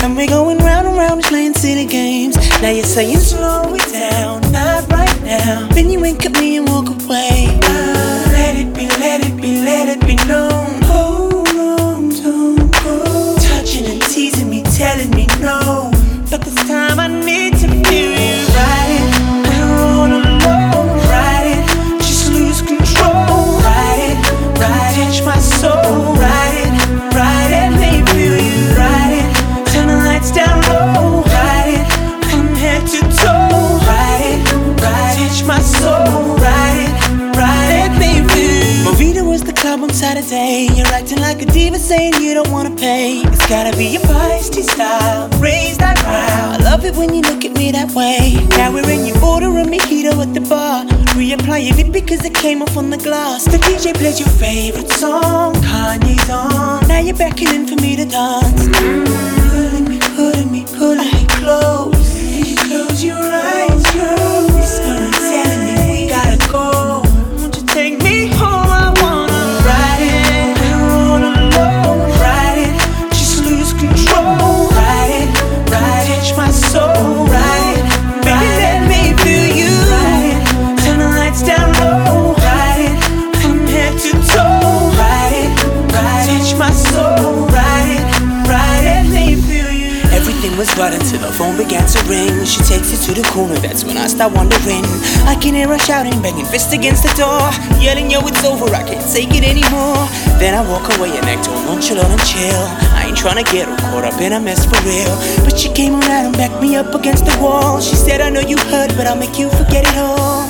And we're going round and round, just playing silly games. Now you're saying slow it down, not right now. Then you wink at me and walk away. Let it be, let it be, let it be known. Hold on, don't go. Touching and teasing me, telling me no. But this time I need to feel you. Ride it, I don't wanna alone. Ride it, just lose control. Ride it, touch my soul. Ride it, let me feel you. Ride it, turn the lights down low. Ride it, from head to toe. Ride it, touch my soul. Ride it, let me feel you. Movida was the club on Saturday. You're acting like a diva, saying you don't wanna pay. It's gotta be your feisty style, raise that crowd. I love it when you look at me that way. Now we're in, you order a mojito at the bar. Reapplying it because it came off on the glass. The DJ plays your favorite song, Kanye's on. Now you're beckoning for me to dance. Pulling me close. Close your eyes, girl. Whispering, telling me we gotta go. Won't you take me home? I wanna ride it, I don't wanna alone. Ride it, just lose control. Ride it, touch my soul. Ride it, baby, let me feel you. Ride it, turn the lights down low. Ride it, from head to toe. Ride it, touch my soul. Ride it, let me feel you. Everything was right until the phone began to ring. She takes it to the corner, that's when I start wondering. I can hear her shouting, banging fist against the door, yelling, yo, it's over, I can't take it anymore. Then I walk away and act all nonchalant and chill. I ain't tryna get her caught up in a mess for real. But she came around and backed me up against the wall. She said, I know you hurt, but I'll make you forget it all.